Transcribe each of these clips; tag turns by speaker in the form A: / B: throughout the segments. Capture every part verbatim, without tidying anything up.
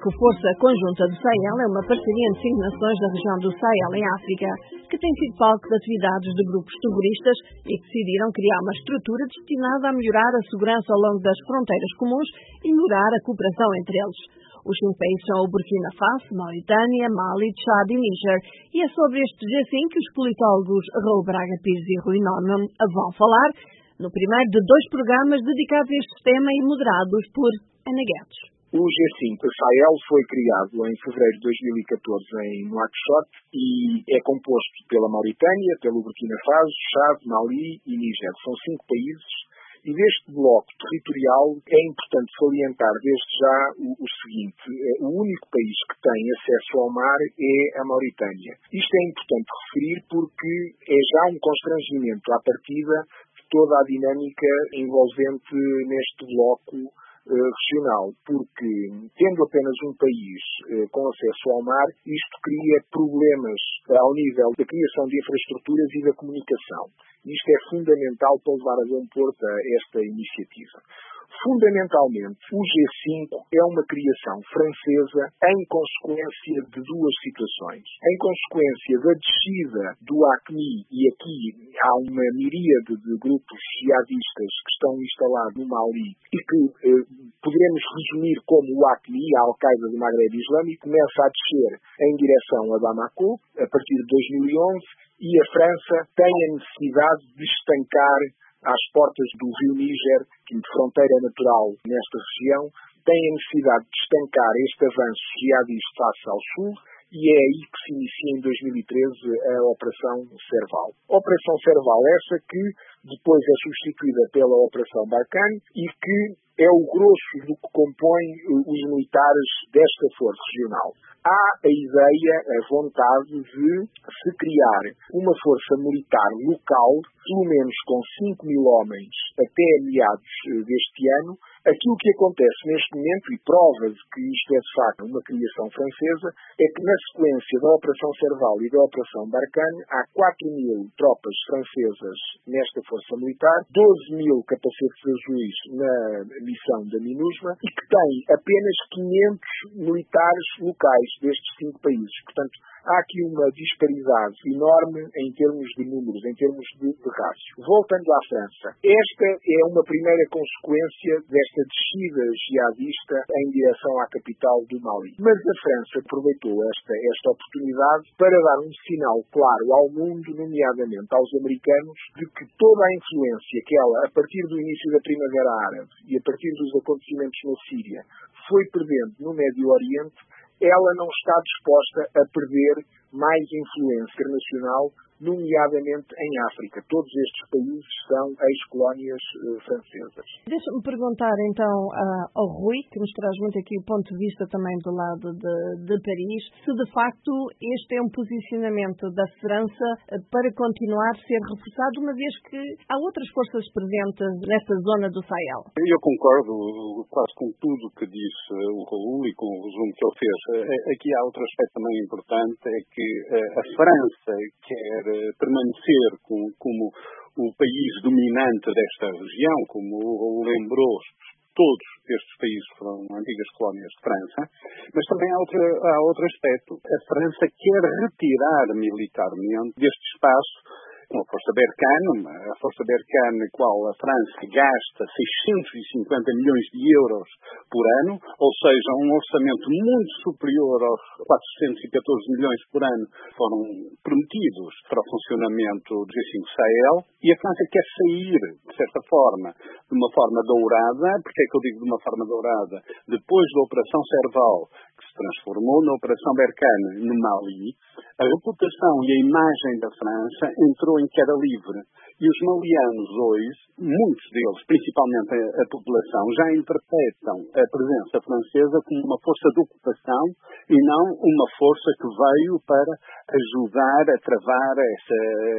A: cinco, Força Conjunta do Sahel, é uma parceria entre cinco nações da região do Sahel, em África, que tem sido palco de atividades de grupos terroristas e que decidiram criar uma estrutura destinada a melhorar a segurança ao longo das fronteiras comuns e melhorar a cooperação entre eles. Os cinco países são o Burkina Faso, Mauritânia, Mali, Tchad e Níger. E é sobre este G cinco que os politólogos Raul Braga Pires e Rui Norman vão falar no primeiro de dois programas dedicados a este tema e moderados por Ana Guedes.
B: O G cinco Sahel foi criado em fevereiro de dois mil e catorze em Nouakchott e é composto pela Mauritânia, pelo Burkina Faso, Tchad, Mali e Níger. São cinco países. E deste bloco territorial é importante salientar desde já o, o seguinte: o único país que tem acesso ao mar é a Mauritânia. Isto é importante referir porque é já um constrangimento à partida de toda a dinâmica envolvente neste bloco eh, regional, porque tendo apenas um país eh, com acesso ao mar, isto cria problemas ao nível da criação de infraestruturas e da comunicação. Isto é fundamental para levar a bom porto a esta iniciativa. Fundamentalmente, o G cinco é uma criação francesa em consequência de duas situações. Em consequência da descida do AQMI, e aqui há uma miríade de grupos jihadistas que estão instalados no Mali e que eh, poderemos resumir como o AQMI, a Al-Qaeda do Maghreb Islâmico, começa a descer em direção a Bamako, a partir de dois mil e onze, e a França tem a necessidade de estancar às portas do rio Níger, que de fronteira natural nesta região, tem a necessidade de estancar este avanço jihadista face ao sul, e é aí que se inicia em dois mil e treze a Operação Serval. Operação Serval essa que depois é substituída pela Operação Barkhane e que é o grosso do que compõe os militares desta força regional. Há a ideia, a vontade de se criar uma força militar local, pelo menos com cinco mil homens, até meados deste ano. Aquilo que acontece neste momento, e prova de que isto é de facto uma criação francesa, é que na sequência da Operação Serval e da Operação Barkhane há quatro mil tropas francesas nesta força militar, doze mil capacetes azuis na missão da MINUSMA e que tem apenas quinhentos militares locais destes cinco países. Portanto, há aqui uma disparidade enorme em termos de números, em termos de, de rácio. Voltando à França, esta é uma primeira consequência desta descida jihadista em direção à capital do Mali. Mas a França aproveitou esta, esta oportunidade para dar um sinal claro ao mundo, nomeadamente aos americanos, de que toda a influência que ela, a partir do início da Primavera Árabe e a partir dos acontecimentos na Síria, foi perdendo no Médio Oriente, ela não está disposta a perder mais influência internacional, nomeadamente em África. Todos estes países são ex-colónias uh, francesas.
A: Deixa-me perguntar então uh, ao Rui, que nos traz muito aqui o ponto de vista também do lado de, de Paris, se de facto este é um posicionamento da França uh, para continuar a ser reforçado, uma vez que há outras forças presentes nesta zona do Sahel.
C: Eu concordo quase com tudo que disse o Raul e com o resumo que ele fez. Aqui há outro aspecto também importante, é que a França quer permanecer com, como o país dominante desta região, como o Raul lembrou, todos estes países foram antigas colónias de França, mas também há outro, há outro aspecto. A França quer retirar militarmente deste espaço a Força Barkhane, a Força Barkhane, qual a França gasta seiscentos e cinquenta milhões de euros por ano, ou seja, um orçamento muito superior aos quatrocentos e catorze milhões por ano foram prometidos para o funcionamento do G cinco Sahel, e a França quer sair, de certa forma, de uma forma dourada. Porque é que eu digo de uma forma dourada? Depois da Operação Serval, que se transformou na Operação Barkhane no Mali, a reputação e a imagem da França entrou em queda livre. E os malianos hoje, muitos deles, principalmente a, a população, já interpretam a presença francesa como uma força de ocupação e não uma força que veio para ajudar a travar essa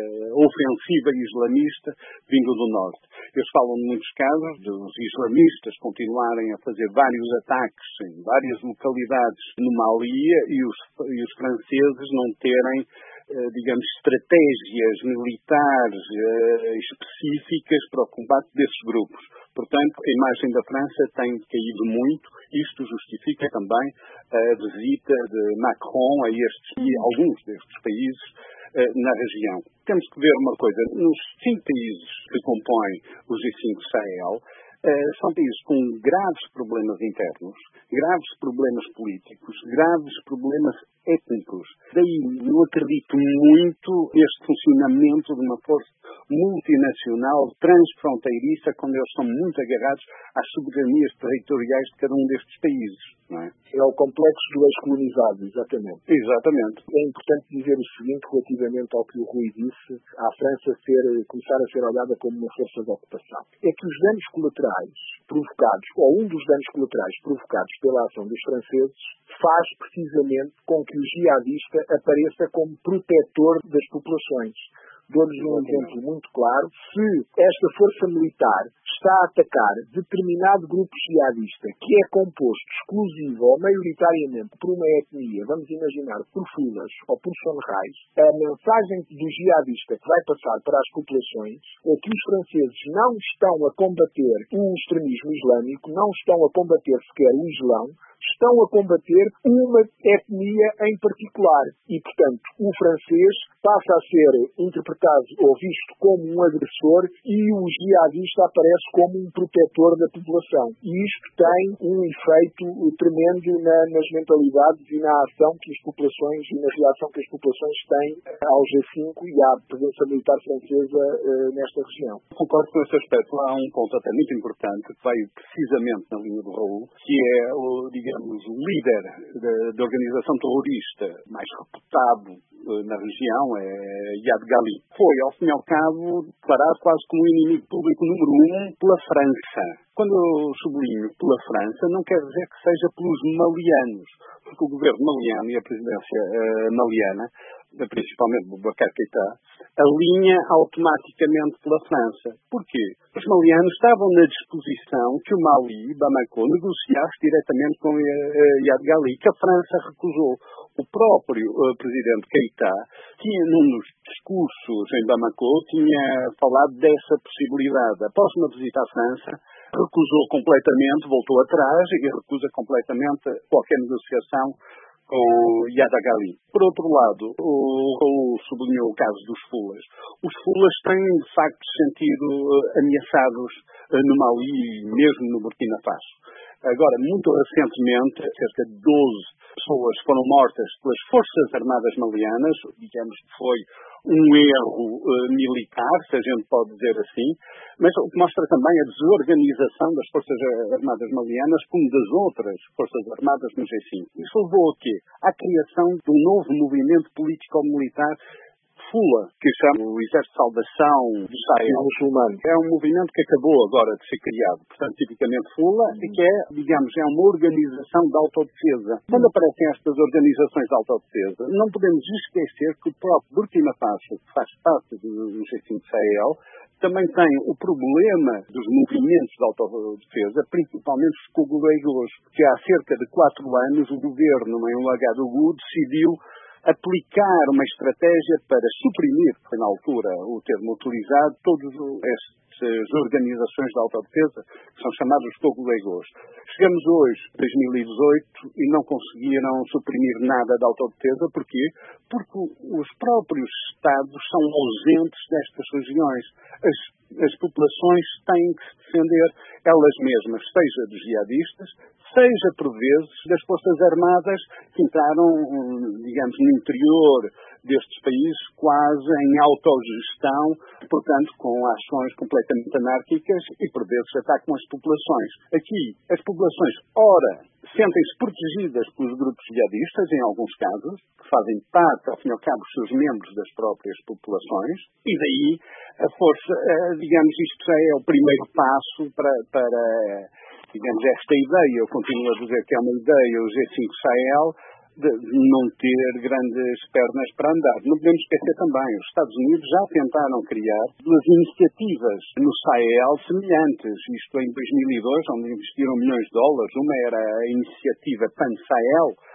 C: ofensiva islamista vindo do norte. Eles falam em muitos casos dos islamistas continuarem a fazer vários ataques em várias localidades no Mali e os, e os franceses não terem digamos, estratégias militares específicas para o combate desses grupos. Portanto, a imagem da França tem caído muito. Isto justifica também a visita de Macron a estes e alguns destes países na região. Temos que ver uma coisa. Nos cinco países que compõem o G cinco Sahel, são países com graves problemas internos, graves problemas políticos, graves problemas étnicos. Daí eu acredito muito neste funcionamento de uma força multinacional, transfronteiriça, quando eles são muito agarrados às soberanias territoriais de cada um destes países. Não é?
B: É o complexo do ex-colonizado, exatamente.
C: Exatamente.
B: É importante dizer o seguinte relativamente ao que o Rui disse, à França ser, começar a ser olhada como uma força de ocupação. É que os danos colaterais provocados, ou um dos danos colaterais provocados pela ação dos franceses, faz precisamente com que o jihadista apareça como protetor das populações. Dou-lhes um exemplo muito claro. Se esta força militar está a atacar determinado grupo jihadista que é composto exclusivo ou maioritariamente por uma etnia, vamos imaginar, por fulas ou por sonrais, a mensagem do jihadista que vai passar para as populações é que os franceses não estão a combater o extremismo islâmico, não estão a combater sequer o Islão, estão a combater uma etnia em particular. E, portanto, o francês passa a ser interpretado ou visto como um agressor e o jihadista aparece como um protetor da população. E isto tem um efeito tremendo na, nas mentalidades e na ação que as populações e na reação que as populações têm ao G cinco e à presença militar francesa uh, nesta região.
C: Concordo com esse aspecto. Há um ponto até muito importante que vai precisamente na linha do Raul, que é o, digamos, o líder da organização terrorista mais reputado na região, é Iyad Ghali. Foi, ao fim e ao cabo, declarado quase como o inimigo público número um pela França. Quando eu sublinho pela França, não quer dizer que seja pelos malianos, porque o governo maliano e a presidência uh, maliana, principalmente Boubacar Keïta, alinha automaticamente pela França. Porquê? Os malianos estavam na disposição que o Mali, Bamako, negociasse diretamente com Iyad Ghali, que a França recusou. O próprio uh, presidente Keïta tinha, num dos discursos em Bamako, tinha falado dessa possibilidade. Após uma visita à França, recusou completamente, voltou atrás e recusa completamente qualquer negociação com Iyad Ghali. Por outro lado, o Raul sublinhou o caso dos fulas. Os fulas têm, de facto, sentido ameaçados no Mali e mesmo no Burkina Faso. Agora, muito recentemente, cerca de doze pessoas foram mortas pelas Forças Armadas Malianas, digamos que foi um erro uh, militar, se a gente pode dizer assim, mas o que mostra também a desorganização das Forças Armadas Malianas como das outras Forças Armadas no G cinco. Isso levou a quê? À criação de um novo movimento político-militar Fula, que chama o Exército de Salvação do Sahel. É um movimento que acabou agora de ser criado. Portanto, tipicamente Fula, e que é, digamos, é uma organização de autodefesa. Quando aparecem estas organizações de autodefesa, não podemos esquecer que o próprio Burkina Faso, que faz parte do G cinco Sahel, também tem o problema dos movimentos de autodefesa, principalmente os congolês, que há cerca de quatro anos o governo, em Ouagadougou, decidiu aplicar uma estratégia para suprimir, foi na altura o termo utilizado, todas estas organizações de autodefesa que são chamados os congolês. Chegamos hoje, dois mil e dezoito, e não conseguiram suprimir nada de autodefesa. Porquê? Porque os próprios Estados são ausentes destas regiões. As, as populações têm que se defender elas mesmas, seja dos jihadistas, seja, por vezes, das Forças Armadas que entraram, digamos, no interior destes países, quase em autogestão, portanto, com ações completamente anárquicas e, por vezes, atacam as populações. Aqui, as populações, ora, sentem-se protegidas pelos grupos jihadistas, em alguns casos, que fazem parte, ao fim e ao cabo, dos seus membros das próprias populações, e daí a força, digamos, isto já é o primeiro passo para... para digamos, esta ideia, eu continuo a dizer que é uma ideia, o G cinco Sahel, de não ter grandes pernas para andar. Não podemos esquecer também, os Estados Unidos já tentaram criar duas iniciativas no Sahel semelhantes, isto em dois mil e dois, onde investiram milhões de dólares. Uma era a iniciativa Pan-Sahel,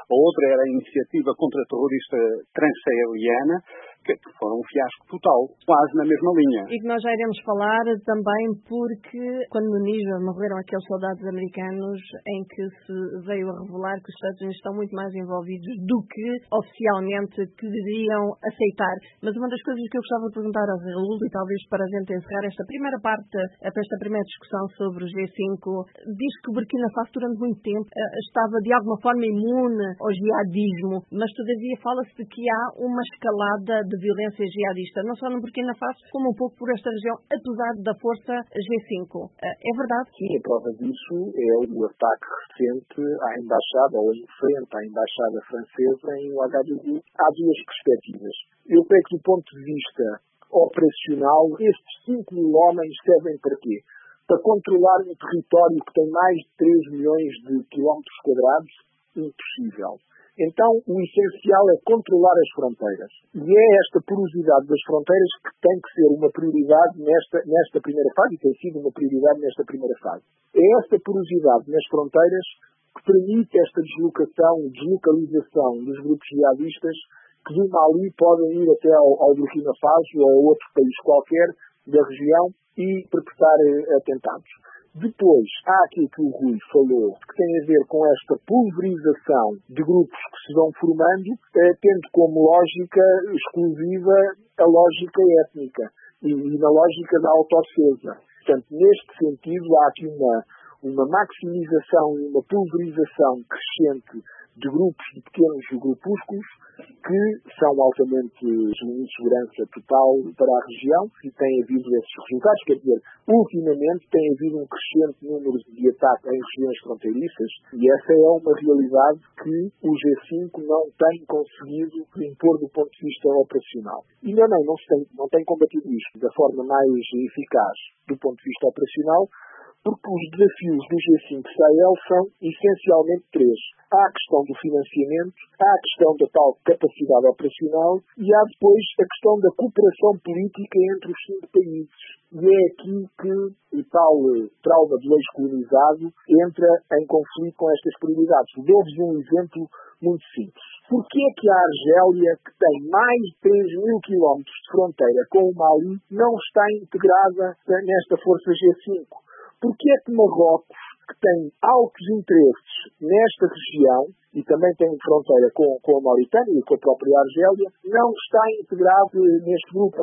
C: A outra era a iniciativa contra-terrorista transsaariana, que foram um fiasco total, quase na mesma linha.
A: E que nós já iremos falar também porque, quando no Níger morreram aqueles soldados americanos, em que se veio a revelar que os Estados Unidos estão muito mais envolvidos do que oficialmente queriam aceitar. Mas uma das coisas que eu gostava de perguntar ao Raul, e talvez para a gente encerrar esta primeira parte, esta primeira discussão sobre o G cinco, diz que o Burkina Faso durante muito tempo estava de alguma forma imune ao jihadismo, mas todavia fala-se de que há uma escalada de violência jihadista, não só no Burkina Faso, como um pouco por esta região, apesar da força G cinco. É verdade?
B: Sim, a prova disso é o ataque recente à embaixada, ou em frente à embaixada francesa em Ouagadougou. Há duas perspectivas. Eu creio que, do ponto de vista operacional, estes cinco mil homens servem para quê? Para controlar um território que tem mais de três milhões de quilómetros quadrados? Impossível. Então, o essencial é controlar as fronteiras. E é esta porosidade das fronteiras que tem que ser uma prioridade nesta, nesta primeira fase, e tem sido uma prioridade nesta primeira fase. É esta porosidade nas fronteiras que permite esta deslocação, deslocalização dos grupos jihadistas que do Mali podem ir até ao, ao Burkina Faso ou a outro país qualquer da região e perpetrar eh, atentados. Depois, há aquilo que o Rui falou, que tem a ver com esta pulverização de grupos que se vão formando, eh, tendo como lógica exclusiva a lógica étnica e, e na lógica da autodefesa. Portanto, neste sentido, há aqui uma, uma maximização e uma pulverização crescente de grupos, de pequenos grupúsculos, que são altamente de insegurança total para a região, e tem havido esses resultados. Quer dizer, ultimamente tem havido um crescente número de ataques em regiões fronteiriças, e essa é uma realidade que o G cinco não tem conseguido impor do ponto de vista operacional. E não, não, não, se tem, não tem combatido isto da forma mais eficaz do ponto de vista operacional, porque os desafios do G cinco Sahel são essencialmente três. Há a questão do financiamento, há a questão da tal capacidade operacional e há depois a questão da cooperação política entre os cinco países. E é aqui que o tal trauma do ex-colonizado entra em conflito com estas prioridades. Dou-vos um exemplo muito simples. Por que é que a Argélia, que tem mais de três mil quilómetros de fronteira com o Mali, não está integrada nesta força G cinco? Por que é que Marrocos, que tem altos interesses nesta região, e também tem fronteira com, com a Mauritânia e com a própria Argélia, não está integrado neste grupo?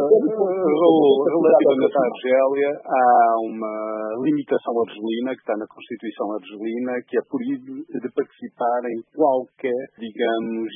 C: Relativamente à Argélia, há uma limitação argelina, que está na Constituição argelina, que é proíbe de participar em qualquer, digamos,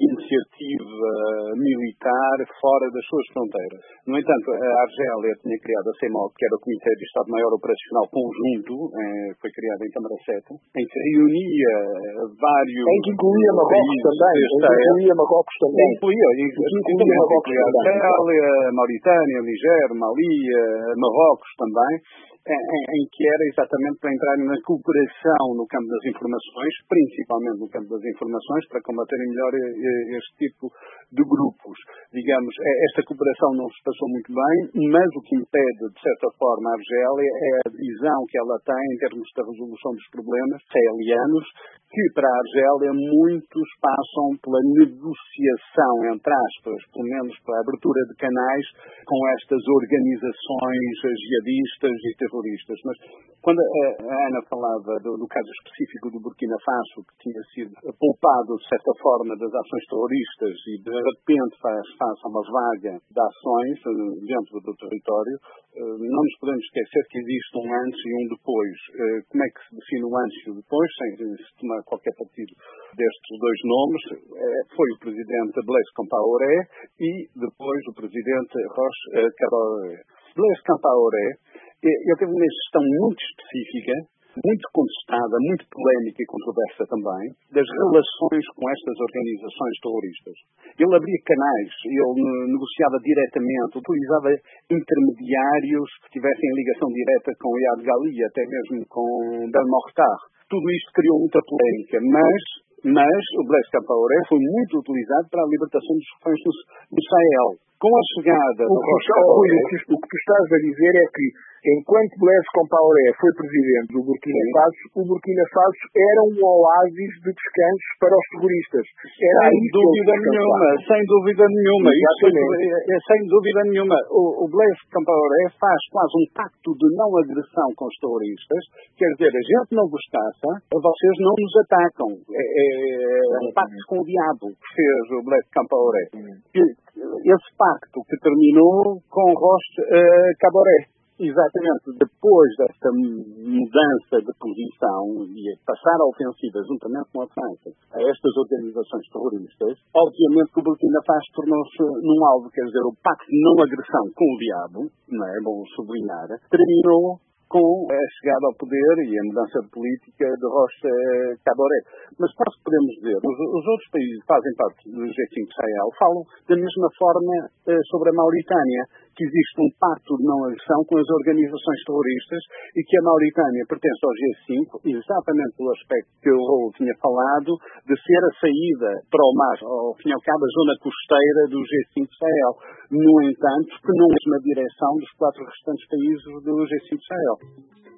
C: iniciativa militar fora das suas fronteiras. No entanto, a Argélia tinha criado a CEMOC, que era o Comitê de Estado-Maior Operacional Conjunto, eh, foi criado em Tamaracete, em que reunia vários...
B: Em que incluía Marrocos também, em que incluía Marrocos também.
C: Incluía, incluía Marrocos também. Argélia, Mauritânia, Niger, Mali, Marrocos também, em, em que era exatamente para entrar na cooperação no campo das informações, principalmente no campo das informações, para combaterem melhor este tipo de grupos. Digamos, esta cooperação não se passou muito bem, mas o que impede, de certa forma, a Argélia é a visão que ela tem em termos da resolução dos problemas sahelianos, que para a Argélia muitos passam pela negociação, entre aspas, pelo menos pela abertura de canais com estas organizações jihadistas e terroristas. Mas quando a Ana falava do, do caso específico do Burkina Faso, que tinha sido poupado, de certa forma, das ações terroristas e de repente faz face a uma vaga de ações dentro do território, não nos podemos esquecer que existe um antes e um depois. Como é que se define o antes e o depois, sem se tomar qualquer partido destes dois nomes? Foi o presidente Blaise Compaoré e depois o presidente Roch Kaboré. Blaise Compaoré, ele teve uma gestão muito específica, muito contestada, muito polémica e controversa também, das relações com estas organizações terroristas. Ele abria canais, ele negociava diretamente, utilizava intermediários que tivessem ligação direta com o Iyad Ghali, até mesmo com Belmokhtar. Tudo isto criou muita polémica, mas, mas o Blaise Compaoré foi muito utilizado para a libertação dos reféns do, do Sahel. Com a chegada...
B: O que, o, o, o que tu estás a dizer é que Enquanto Blaise Compaoré foi presidente do Burkina Faso, o Burkina Faso era um oásis de descanso para os terroristas. Era
C: sem dúvida nenhuma, sem dúvida nenhuma. Isso é, é, sem dúvida nenhuma. O, o Blaise Compaoré faz quase um pacto de não agressão com os terroristas. Quer dizer, a gente não vos caça, vocês não nos atacam. É, é um pacto com o diabo que fez o Blaise Compaoré. Esse pacto que terminou com o Roch uh, Kaboré. Exatamente, depois desta mudança de posição e passar a ofensiva juntamente com a França a estas organizações terroristas, obviamente que o Burkina Faso tornou-se num alvo, quer dizer, o pacto de não agressão com o diabo, não é bom sublinhar, terminou com a chegada ao poder e a mudança de política de Roch Kaboré. Mas quase podemos dizer, os, os outros países que fazem parte do G cinco Sahel falam da mesma forma eh, sobre a Mauritânia, que existe um pacto de não agressão com as organizações terroristas e que a Mauritânia pertence ao G cinco, exatamente pelo aspecto que o Raul tinha falado, de ser a saída para o mar, ao fim e ao cabo, a zona costeira do G cinco Sahel. No entanto, que não é na direção dos quatro restantes países do G cinco Sahel.